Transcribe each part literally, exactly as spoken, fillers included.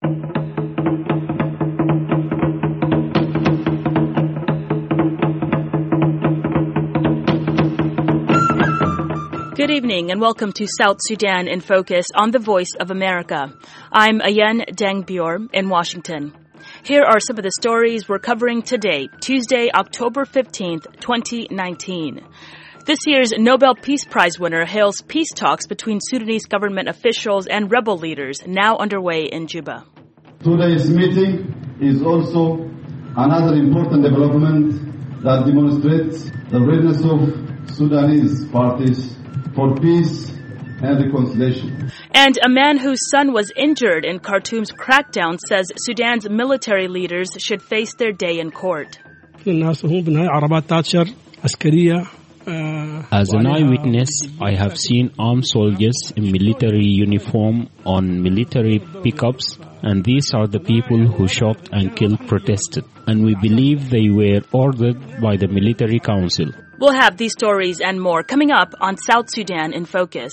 Good evening and welcome to South Sudan in Focus on the Voice of America. I'm Ayen Dengbior in Washington. Here are some of the stories we're covering today, Tuesday, October fifteenth, twenty nineteen. This year's Nobel Peace Prize winner hails peace talks between Sudanese government officials and rebel leaders now underway in Juba. Today's meeting is also another important development that demonstrates the readiness of Sudanese parties for peace and reconciliation. And a man whose son was injured in Khartoum's crackdown says Sudan's military leaders should face their day in court. As an eyewitness, I have seen armed soldiers in military uniform on military pickups, and these are the people who shot and killed protesters. And we believe they were ordered by the military council. We'll have these stories and more coming up on South Sudan in Focus.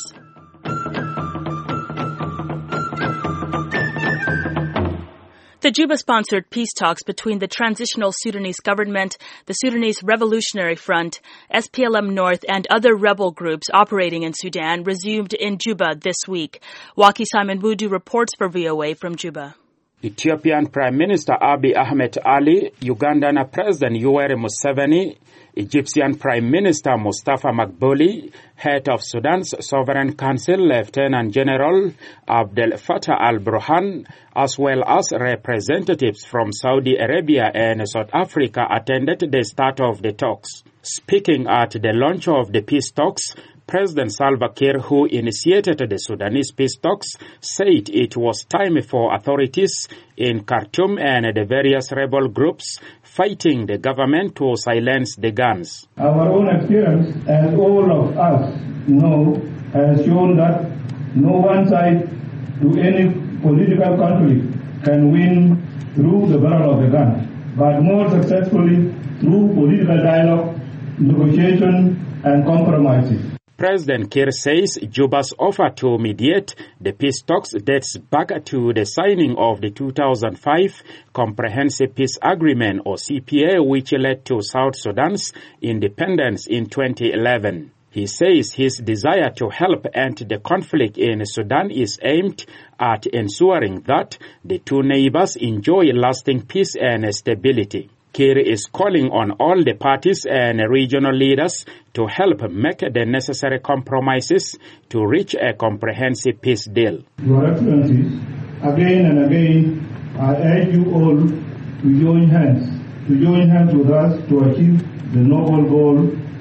The Juba-sponsored peace talks between the Transitional Sudanese Government, the Sudanese Revolutionary Front, S P L M North, and other rebel groups operating in Sudan resumed in Juba this week. Waki Simon Wudu reports for V O A from Juba. Ethiopian Prime Minister Abiy Ahmed Ali, Ugandan President Yoweri Museveni, Egyptian Prime Minister Mustafa Maghbouli, head of Sudan's Sovereign Council Lieutenant General Abdel Fattah al-Burhan, as well as representatives from Saudi Arabia and South Africa attended the start of the talks. Speaking at the launch of the peace talks, President Salva Kiir, who initiated the Sudanese peace talks, said it was time for authorities in Khartoum and the various rebel groups fighting the government to silence the guns. Our own experience, as all of us know, has shown that no one side to any political conflict can win through the barrel of the gun, but more successfully through political dialogue, negotiation, and compromises. President Kiir says Juba's offer to mediate the peace talks dates back to the signing of the two thousand five Comprehensive Peace Agreement, or C P A, which led to South Sudan's independence in twenty eleven. He says his desire to help end the conflict in Sudan is aimed at ensuring that the two neighbors enjoy lasting peace and stability. Kiir is calling on all the parties and regional leaders to help make the necessary compromises to reach a comprehensive peace deal. Your Excellencies, again and again, I urge you all to join hands, to join hands with us to achieve the noble goal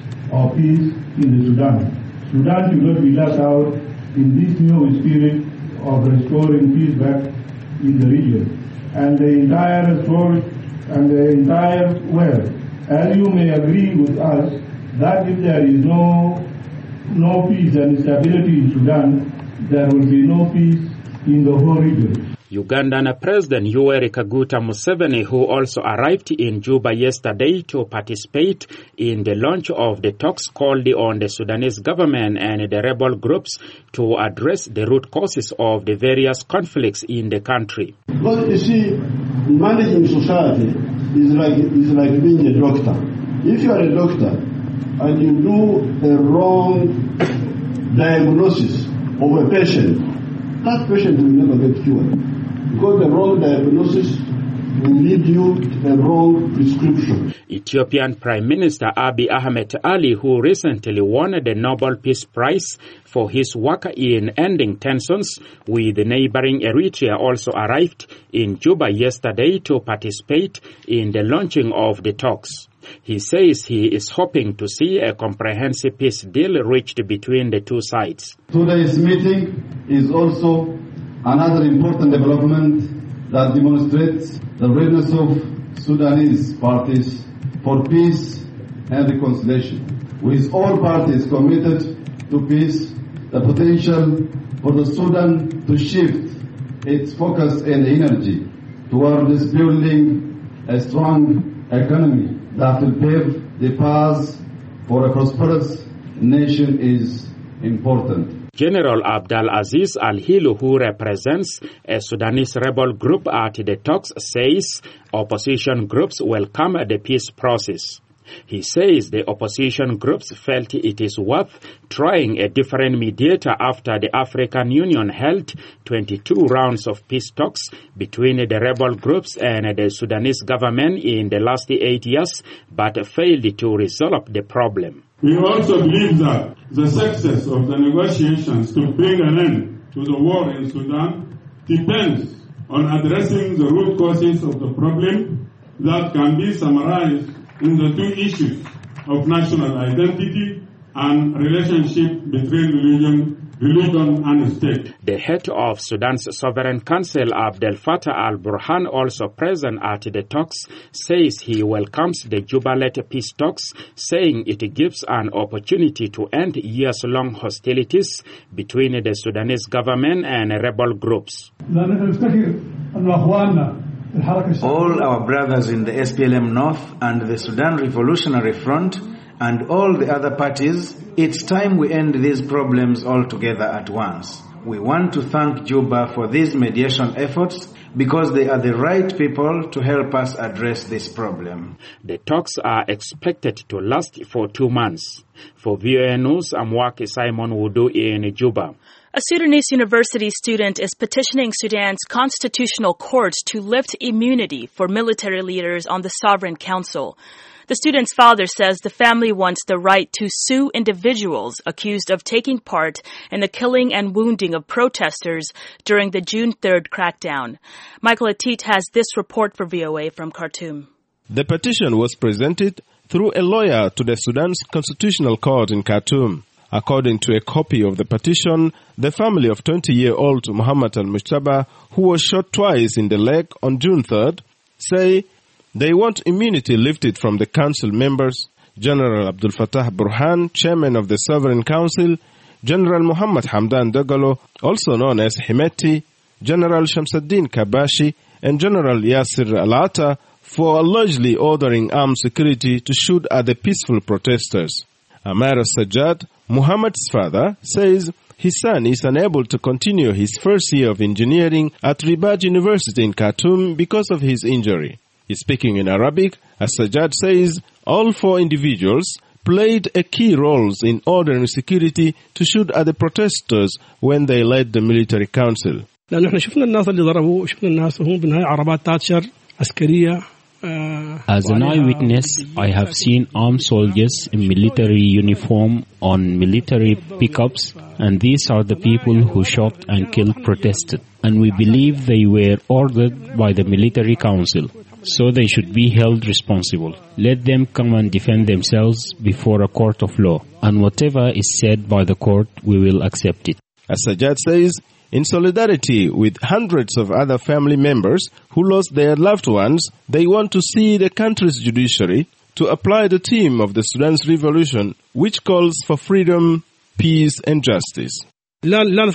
of peace in the Sudan. Sudan should not be left out in this new spirit of restoring peace back in the region. And the entire story and the entire world. As you may agree with us that if there is no no peace and stability in Sudan, there will be no peace in the whole region. Ugandan President Yoweri Kaguta Museveni, who also arrived in Juba yesterday to participate in the launch of the talks, called on the Sudanese government and the rebel groups to address the root causes of the various conflicts in the country. But you see, managing society is like is like being a doctor. If you are a doctor and you do a wrong diagnosis of a patient, that patient will never get cured. Because the wrong diagnosis will lead you to a wrong prescription. Ethiopian Prime Minister Abiy Ahmed Ali, who recently won the Nobel Peace Prize for his work in ending tensions with neighboring Eritrea, also arrived in Juba yesterday to participate in the launching of the talks. He says he is hoping to see a comprehensive peace deal reached between the two sides. Today's meeting is also another important development that demonstrates the readiness of Sudanese parties for peace and reconciliation. With all parties committed to peace, the potential for the Sudan to shift its focus and energy towards building a strong economy that will pave the path for a prosperous nation is important. General Abdel Aziz Al-Hilu, who represents a Sudanese rebel group at the talks, says opposition groups welcome the peace process. He says the opposition groups felt it is worth trying a different mediator after the African Union held twenty-two rounds of peace talks between the rebel groups and the Sudanese government in the last eight years, but failed to resolve the problem. We also believe that the success of the negotiations to bring an end to the war in Sudan depends on addressing the root causes of the problem that can be summarized in the two issues of national identity and relationship between religion, religion and state. The head of Sudan's Sovereign Council, Abdel Fattah al-Burhan, also present at the talks, says he welcomes the Juba-led peace talks, saying it gives an opportunity to end years-long hostilities between the Sudanese government and rebel groups. All our brothers in the S P L M North and the Sudan Revolutionary Front and all the other parties, it's time we end these problems altogether at once. We want to thank Juba for these mediation efforts because they are the right people to help us address this problem. The talks are expected to last for two months. For V O A News, I'm Waki Simon Wudu in Juba. A Sudanese university student is petitioning Sudan's constitutional court to lift immunity for military leaders on the Sovereign Council. The student's father says the family wants the right to sue individuals accused of taking part in the killing and wounding of protesters during the June third crackdown. Michael Atit has this report for V O A from Khartoum. The petition was presented through a lawyer to the Sudan's Constitutional Court in Khartoum. According to a copy of the petition, the family of twenty-year-old Muhammad al-Mujtaba, who was shot twice in the leg on June third, say they want immunity lifted from the council members, General Abdel Fattah Burhan, chairman of the Sovereign Council, General Muhammad Hamdan Dagalo, also known as Hemeti, General Shamsuddin Kabashi, and General Yasir Al-Atta for allegedly ordering armed security to shoot at the peaceful protesters. Amar Sajjad, Muhammad's father, says his son is unable to continue his first year of engineering at Ribaj University in Khartoum because of his injury. Speaking in Arabic, As-Sajjad says all four individuals played a key role in ordering security to shoot at the protesters when they led the military council. As an eyewitness, I have seen armed soldiers in military uniform on military pickups, and these are the people who shot and killed protesters. And we believe they were ordered by the military council, so they should be held responsible. Let them come and defend themselves before a court of law, and whatever is said by the court, we will accept it. As-Sajjad says, in solidarity with hundreds of other family members who lost their loved ones, they want to see the country's judiciary to apply the theme of the Sudan's revolution, which calls for freedom, peace, and justice. Even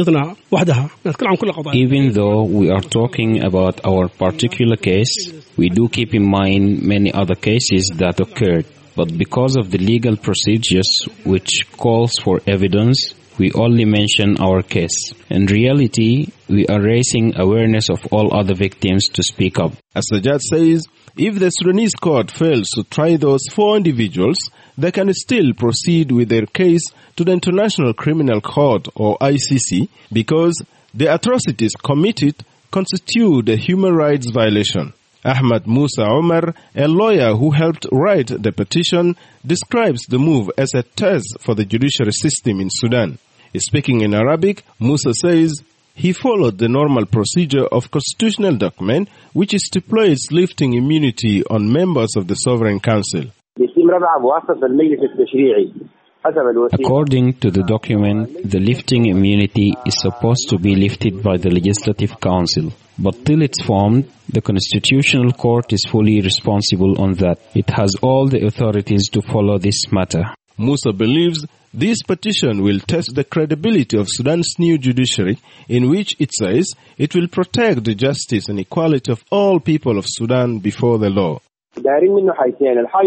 though we are talking about our particular case, we do keep in mind many other cases that occurred. But because of the legal procedures which calls for evidence, we only mention our case. In reality, we are raising awareness of all other victims to speak up. As-Sajjad says, if the Sudanese court fails to try those four individuals, they can still proceed with their case to the International Criminal Court or I C C because the atrocities committed constitute a human rights violation. Ahmad Musa Omar, a lawyer who helped write the petition, describes the move as a test for the judiciary system in Sudan. Speaking in Arabic, Musa says he followed the normal procedure of constitutional document which stipulates lifting immunity on members of the Sovereign Council. According to the document, the lifting immunity is supposed to be lifted by the Legislative Council. But till it's formed, the Constitutional Court is fully responsible on that. It has all the authorities to follow this matter. Musa believes this petition will test the credibility of Sudan's new judiciary, in which it says it will protect the justice and equality of all people of Sudan before the law.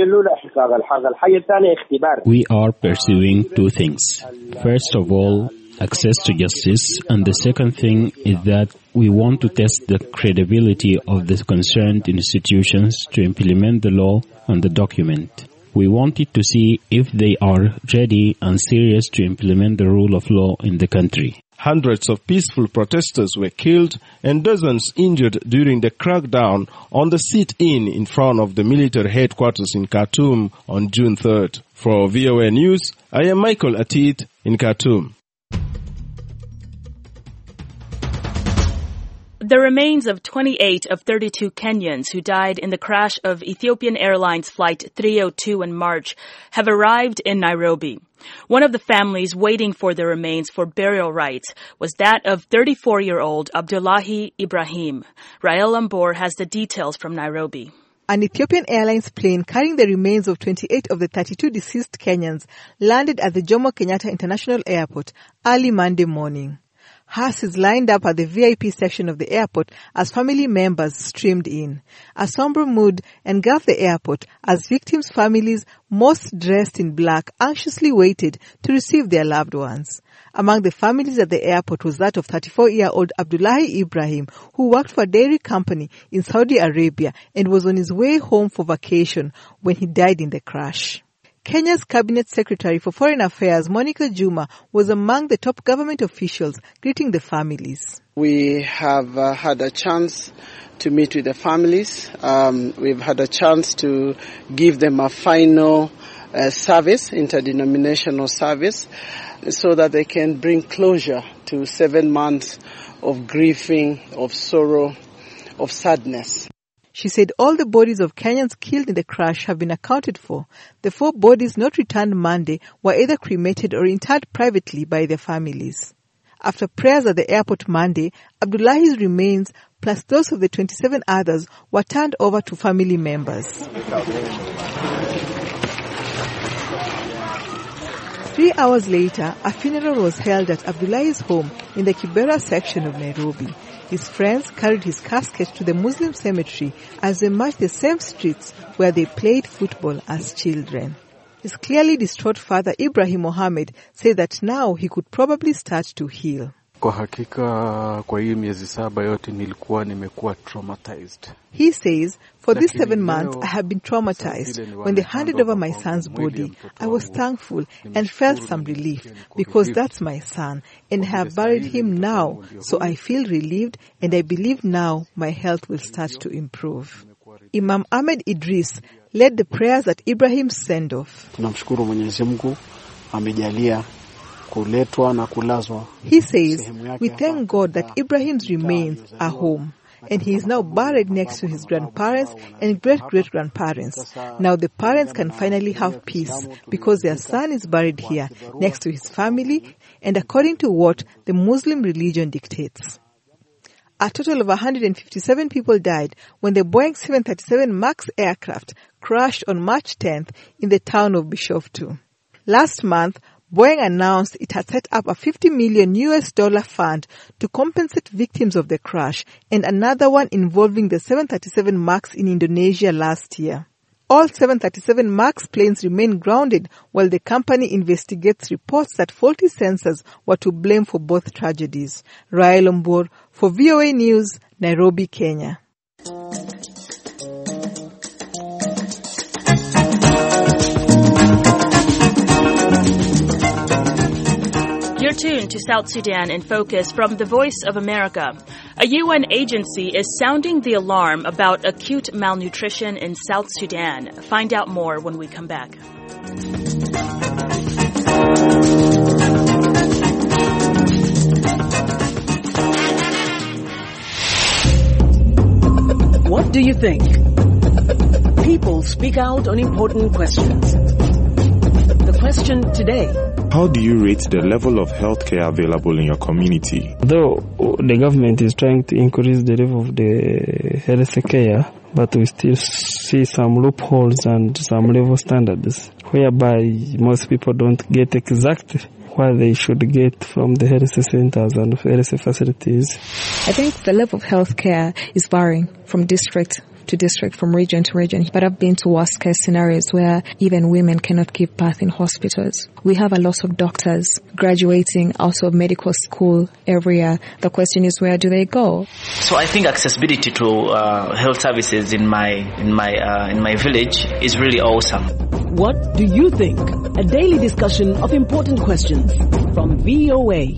We are pursuing two things. First of all, access to justice, and the second thing is that we want to test the credibility of the concerned institutions to implement the law on the document. We wanted to see if they are ready and serious to implement the rule of law in the country. Hundreds of peaceful protesters were killed and dozens injured during the crackdown on the sit-in in front of the military headquarters in Khartoum on June third. For V O A News, I am Michael Atit in Khartoum. The remains of twenty-eight of thirty-two Kenyans who died in the crash of Ethiopian Airlines Flight three oh two in March have arrived in Nairobi. One of the families waiting for the remains for burial rites was that of thirty-four-year-old Abdullahi Ibrahim. Rael Ambor has the details from Nairobi. An Ethiopian Airlines plane carrying the remains of twenty-eight of the thirty-two deceased Kenyans landed at the Jomo Kenyatta International Airport early Monday morning. Hearses lined up at the V I P section of the airport as family members streamed in. A somber mood engulfed the airport as victims' families, most dressed in black, anxiously waited to receive their loved ones. Among the families at the airport was that of thirty-four-year-old Abdullahi Ibrahim, who worked for a dairy company in Saudi Arabia and was on his way home for vacation when he died in the crash. Kenya's Cabinet Secretary for Foreign Affairs, Monica Juma, was among the top government officials greeting the families. We have uh, had a chance to meet with the families. Um, we've had a chance to give them a final uh, service, interdenominational service, so that they can bring closure to seven months of grieving, of sorrow, of sadness. She said all the bodies of Kenyans killed in the crash have been accounted for. The four bodies not returned Monday were either cremated or interred privately by their families. After prayers at the airport Monday, Abdullahi's remains, plus those of the twenty-seven others, were turned over to family members. Three hours later, a funeral was held at Abdullahi's home in the Kibera section of Nairobi. His friends carried his casket to the Muslim cemetery as they marched the same streets where they played football as children. His clearly distraught father, Ibrahim Mohammed, said that now he could probably start to heal. Kwa hakika kwa hii miezi saba yote nilikuwa nimekuwa traumatized. He says, for these seven months I have been traumatized. When they handed over my son's body, I was thankful and felt some relief because that's my son and I have buried him now, so I feel relieved and I believe now my health will start to improve. Imam Ahmed Idris led the prayers at Ibrahim's send-off. Tunamshukuru Mwenyezi Mungu amejalia kuletwa na kulazwa. He says, we thank God that Ibrahim's remains are home. And he is now buried next to his grandparents and great-great-grandparents. Now the parents can finally have peace because their son is buried here next to his family and according to what the Muslim religion dictates. A total of one hundred fifty-seven people died when the Boeing seven thirty-seven MAX aircraft crashed on March tenth in the town of Bishoftu. Last month, Boeing announced it had set up a fifty million U S dollar fund to compensate victims of the crash and another one involving the seven thirty-seven MAX in Indonesia last year. All seven thirty-seven MAX planes remain grounded while the company investigates reports that faulty sensors were to blame for both tragedies. Rael Ambor for V O A News, Nairobi, Kenya. You're tuned to South Sudan in Focus from the Voice of America. A U N agency is sounding the alarm about acute malnutrition in South Sudan. Find out more when we come back. What do you think? People speak out on important questions. The question today: how do you rate the level of healthcare available in your community? Though the government is trying to increase the level of the health care, but we still see some loopholes and some level standards, whereby most people don't get exactly what they should get from the health centers and health facilities. I think the level of health care is varying from district to district, from region to region. But I've been to worst case scenarios where even women cannot give birth in hospitals. We have a lot of doctors graduating out of medical school every year. The question is, where do they go? So I think accessibility to uh, health services in my in my uh, in my village is really awesome. What do you think? A daily discussion of important questions from V O A.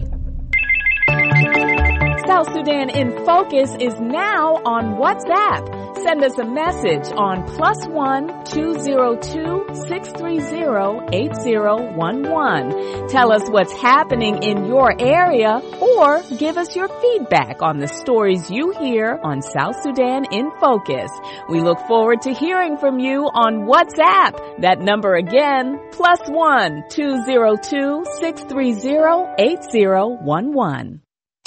South Sudan in Focus is now on WhatsApp. Send us a message on plus one two zero two six three zero eight zero one one. Tell us what's happening in your area or give us your feedback on the stories you hear on South Sudan in Focus. We look forward to hearing from you on WhatsApp. That number again, plus one two zero two six three zero eight zero one one.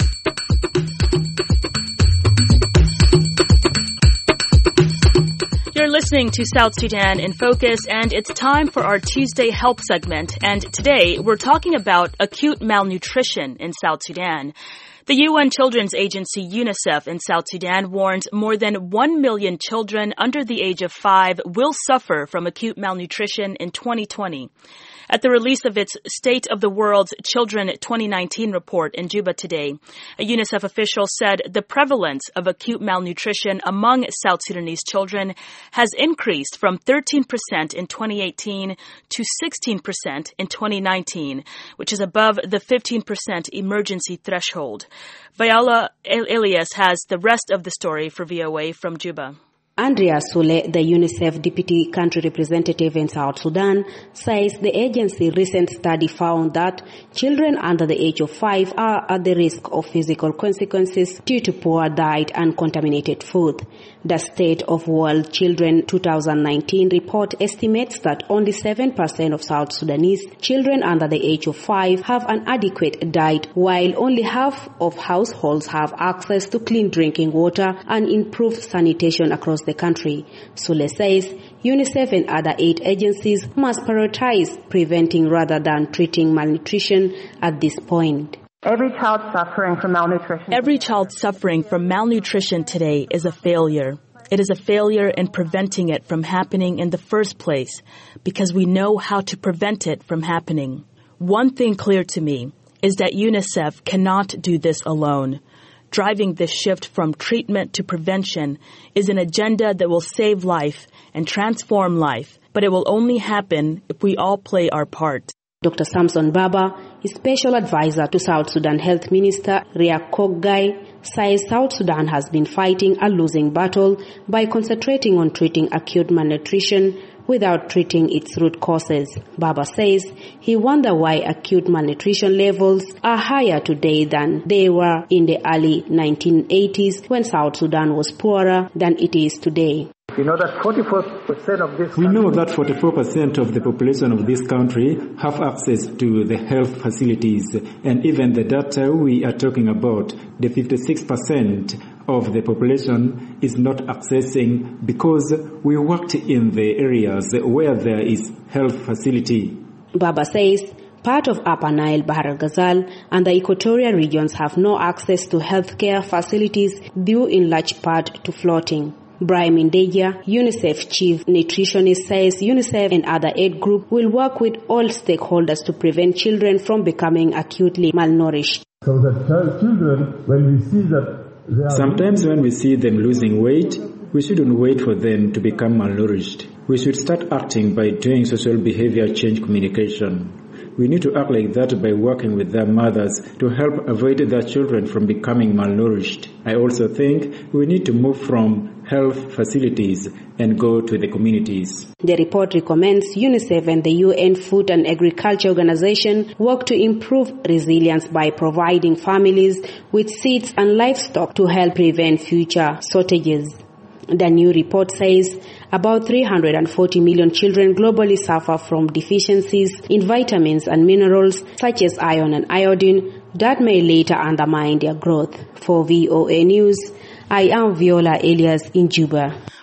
You're listening to South Sudan in Focus, and it's time for our Tuesday Help segment. And today, we're talking about acute malnutrition in South Sudan. The U N Children's Agency UNICEF in South Sudan warns more than one million children under the age of five will suffer from acute malnutrition in twenty twenty. At the release of its State of the World's Children twenty nineteen report in Juba today, a UNICEF official said the prevalence of acute malnutrition among South Sudanese children has increased from thirteen percent in twenty eighteen to sixteen percent in twenty nineteen, which is above the fifteen percent emergency threshold. Viola Elias has the rest of the story for V O A from Juba. Andrea Sule, the UNICEF Deputy Country Representative in South Sudan, says the agency's recent study found that children under the age of five are at the risk of physical consequences due to poor diet and contaminated food. The State of World Children twenty nineteen report estimates that only seven percent of South Sudanese children under the age of five have an adequate diet, while only half of households have access to clean drinking water and improved sanitation across the country. Sule says UNICEF and other aid agencies must prioritize preventing rather than treating malnutrition at this point. Every child suffering from malnutrition. Every child suffering from malnutrition today is a failure. It is a failure in preventing it from happening in the first place because we know how to prevent it from happening. One thing clear to me is that UNICEF cannot do this alone. Driving this shift from treatment to prevention is an agenda that will save life and transform life, but it will only happen if we all play our part. Doctor Samson Baba, Special Advisor to South Sudan Health Minister Riek Kogai, says South Sudan has been fighting a losing battle by concentrating on treating acute malnutrition without treating its root causes. Baba says he wonders why acute malnutrition levels are higher today than they were in the early nineteen eighties when South Sudan was poorer than it is today. We know that forty-four percent of this We know that forty-four percent of the population of this country have access to the health facilities, and even the data we are talking about, the fifty-six percent of the population is not accessing because we worked in the areas where there is health facility. Baba says part of Upper Nile, Bahr al-Ghazal and the equatorial regions have no access to healthcare facilities due in large part to flooding. Brian Mindeja, UNICEF Chief Nutritionist, says UNICEF and other aid groups will work with all stakeholders to prevent children from becoming acutely malnourished. So that children, when we see that they are... Sometimes when we see them losing weight, we shouldn't wait for them to become malnourished. We should start acting by doing social behavior change communication. We need to act like that by working with their mothers to help avoid their children from becoming malnourished. I also think we need to move from health facilities and go to the communities. The report recommends UNICEF and the U N Food and Agriculture Organization work to improve resilience by providing families with seeds and livestock to help prevent future shortages. The new report says about three hundred forty million children globally suffer from deficiencies in vitamins and minerals such as iron and iodine that may later undermine their growth. For V O A News, I am Viola Elias in Juba.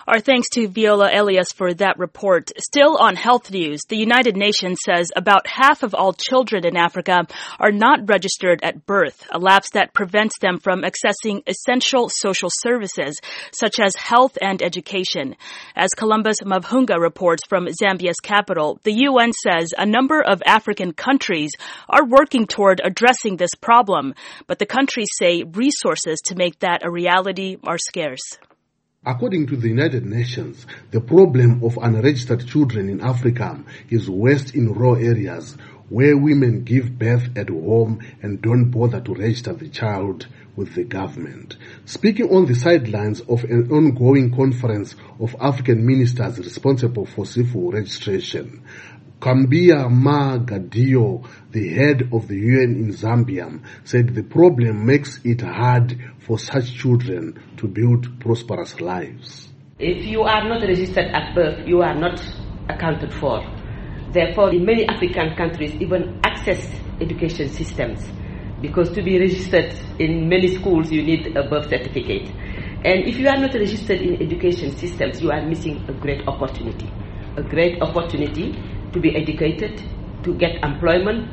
Our thanks to Viola Elias for that report. Still on health news, the United Nations says about half of all children in Africa are not registered at birth, a lapse that prevents them from accessing essential social services such as health and education. As Columbus Mavhunga reports from Zambia's capital, the U N says a number of African countries are working toward addressing this problem, but the countries say resources to make that a reality are scarce. According to the United Nations, the problem of unregistered children in Africa is worst in rural areas where women give birth at home and don't bother to register the child with the government. Speaking on the sidelines of an ongoing conference of African ministers responsible for civil registration, Kambia Ma Gadio, the head of the U N in Zambia, said the problem makes it hard for such children to build prosperous lives. If you are not registered at birth, you are not accounted for. Therefore, in many African countries, even access education systems, because to be registered in many schools, you need a birth certificate. And if you are not registered in education systems, you are missing a great opportunity, a great opportunity to be educated, to get employment,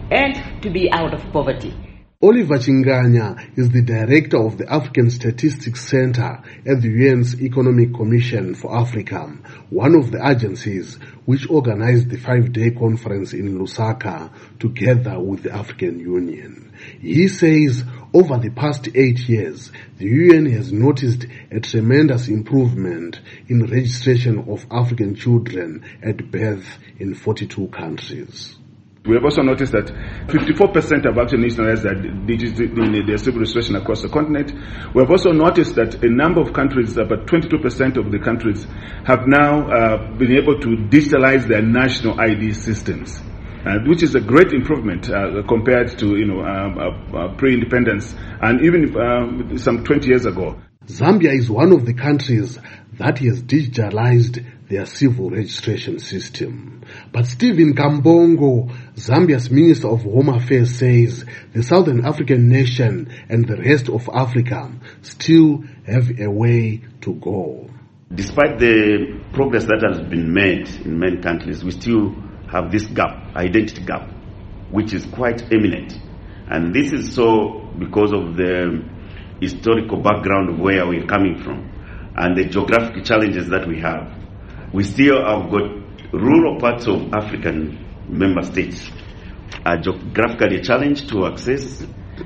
and to be out of poverty. Oliver Chinganya is the director of the African Statistics Center at the U N's Economic Commission for Africa, one of the agencies which organized the five-day conference in Lusaka together with the African Union. He says over the past eight years, the U N has noticed a tremendous improvement in registration of African children at birth in forty-two countries. We have also noticed that fifty-four percent have actually nationalized their, their civil registration across the continent. We have also noticed that a number of countries, about twenty-two percent of the countries, have now uh, been able to digitalize their national I D systems, uh, which is a great improvement uh, compared to you know uh, uh, pre-independence and even uh, some twenty years ago. Zambia is one of the countries that has digitalized their civil registration system. But Stephen Kambongo, Zambia's Minister of Home Affairs, says the Southern African nation and the rest of Africa still have a way to go. Despite the progress that has been made in many countries, we still have this gap, identity gap, which is quite eminent. And this is so because of the historical background of where we're coming from and the geographic challenges that we have. We still have got rural parts of African member states are geographically challenged to access,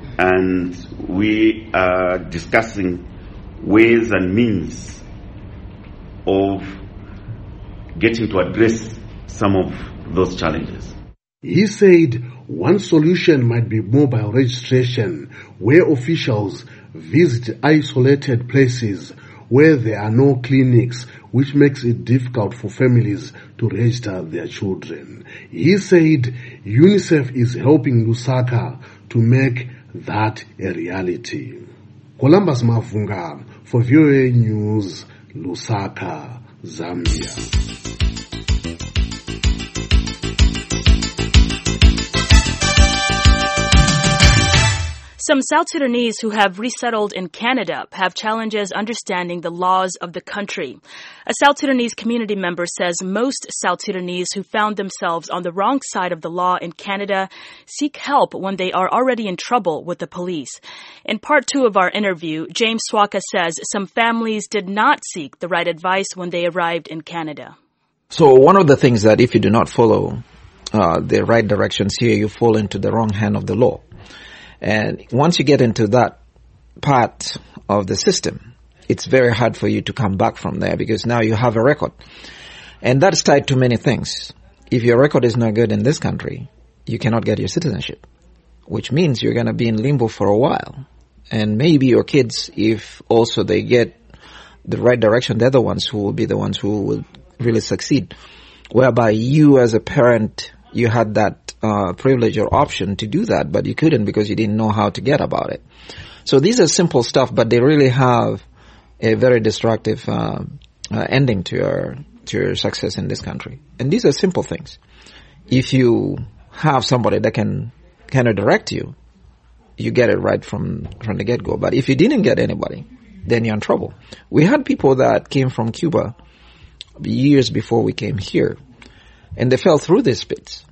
and we are discussing ways and means of getting to address some of those challenges. He said one solution might be mobile registration, where officials visit isolated places where there are no clinics, which makes it difficult for families to register their children. He said UNICEF is helping Lusaka to make that a reality. Columbus Mavhunga for V O A News, Lusaka, Zambia. Some South Sudanese who have resettled in Canada have challenges understanding the laws of the country. A South Sudanese community member says most South Sudanese who found themselves on the wrong side of the law in Canada seek help when they are already in trouble with the police. In part two of our interview, James Swaka says some families did not seek the right advice when they arrived in Canada. So one of the things that if you do not follow uh, the right directions here, you fall into the wrong hand of the law. And once you get into that part of the system, it's very hard for you to come back from there because now you have a record. And that's tied to many things. If your record is not good in this country, you cannot get your citizenship, which means you're going to be in limbo for a while. And maybe your kids, if also they get the right direction, they're the ones who will be the ones who will really succeed. Whereby you as a parent, you had that uh, privilege or option to do that, but you couldn't because you didn't know how to get about it. So these are simple stuff, but they really have a very destructive uh, uh, ending to your to your success in this country. And these are simple things. If you have somebody that can kind of direct you, you get it right from from the get-go. But if you didn't get anybody, then you're in trouble. We had people that came from Cuba years before we came here, and they fell through these pits.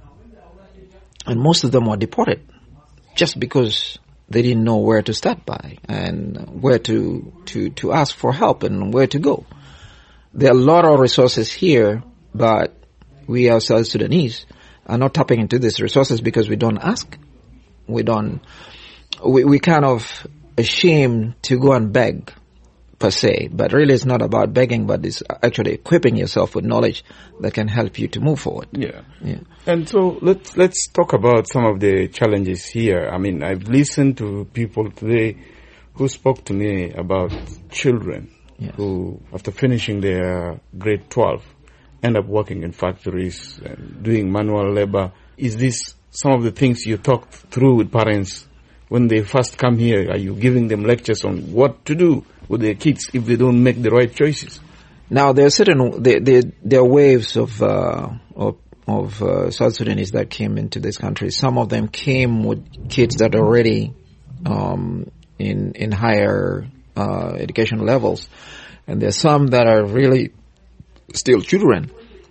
And most of them were deported just because they didn't know where to start by and where to, to, to ask for help and where to go. There are a lot of resources here, but we as South Sudanese are not tapping into these resources because we don't ask. We don't, we, we kind of ashamed to go and beg per se, but really it's not about begging, but it's actually equipping yourself with knowledge that can help you to move forward. Yeah. Yeah. And so let's, let's talk about some of the challenges here. I mean, I've listened to people today who spoke to me about children yes. who, after finishing their grade twelve, end up working in factories and doing manual labor. Is this some of the things you talked through with parents when they first come here? Are you giving them lectures on what to do with their kids if they don't make the right choices? Now, there are certain, there, there, there are waves of, uh, of, of uh, South Sudanese that came into this country. Some of them came with kids that are already um, in, in higher uh, education levels. And there are some that are really still children.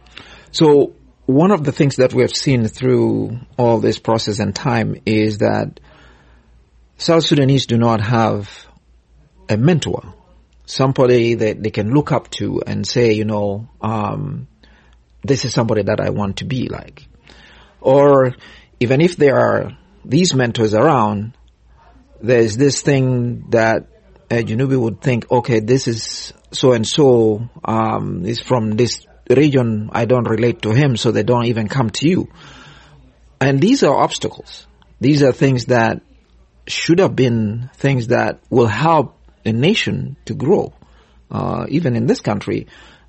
So one of the things that we have seen through all this process and time is that South Sudanese do not have a mentor, somebody that they can look up to and say, you know, um, this is somebody that I want to be like. Or even if there are these mentors around, there's this thing that uh, Junubi would think, okay, this is so and so, um, is from this region, I don't relate to him, so they don't even come to you. And these are obstacles. These are things that should have been things that will help a nation to grow. Uh, even in this country,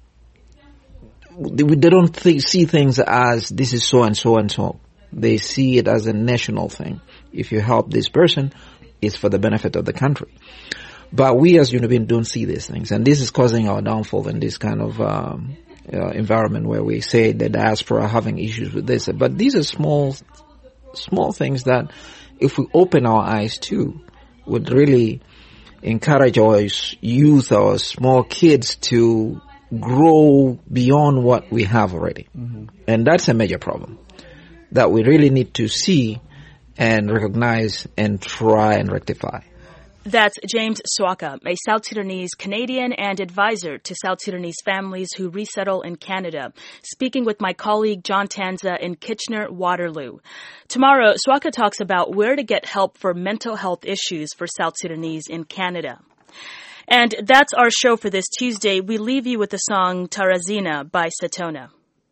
they, they don't th- see things as this is so and so and so. They see it as a national thing. If you help this person, it's for the benefit of the country. But we as Unibin don't see these things, and this is causing our downfall in this kind of um, uh, environment where we say the diaspora are having issues with this. But these are small, small things that, if we open our eyes to, would really encourage our youth, our small kids to grow beyond what we have already. Mm-hmm. And that's a major problem that we really need to see and recognize and try and rectify. That's James Swaka, a South Sudanese Canadian and advisor to South Sudanese families who resettle in Canada, speaking with my colleague John Tanza in Kitchener-Waterloo. Tomorrow, Swaka talks about where to get help for mental health issues for South Sudanese in Canada. And that's our show for this Tuesday. We leave you with the song Tarazina by Setona.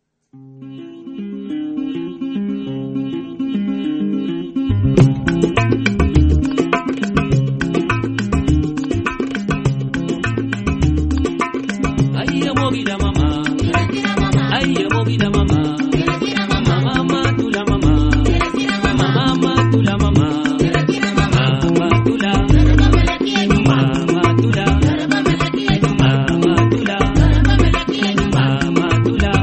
Movida mama, ay movida mama, mama tu la mama, mama tu la mama, mama tu la, mama tu la, mama tu la, mama tu la.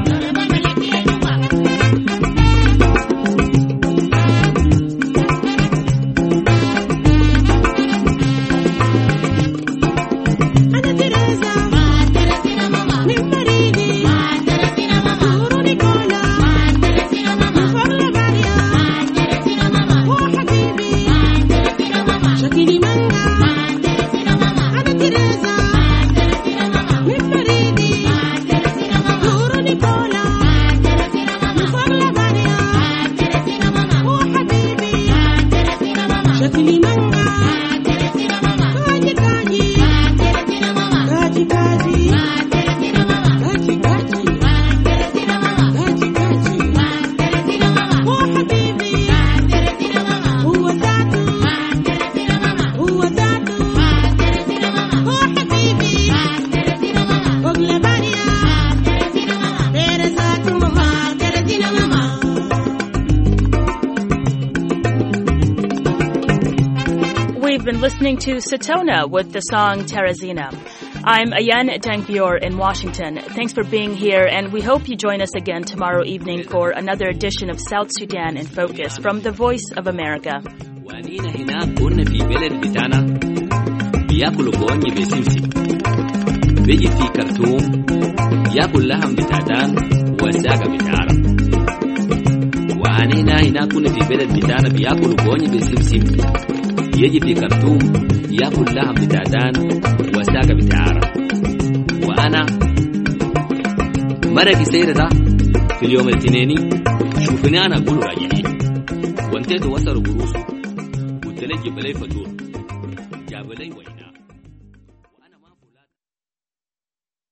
Listening to Setona with the song Tarazina. I'm Ayan Dangbior in Washington. Thanks for being here, and we hope you join us again tomorrow evening for another edition of South Sudan in Focus from the Voice of America. ياكل بوني بسمسم بيجي في كرتوم ياكل لحم بتاعدان وساقة بتاعرب وعنينا هنا كنا في بلد بتاعنا بياكل بوني بسمسم يجي في كرتوم ياكل لحم بتاعدان وساقة بتاعرب وأنا مرة في سيرة ده في اليوم الاثنيني شوفني أنا أقول راجعين وانتهت وصلوا بروسه والتنجي بلاي فجور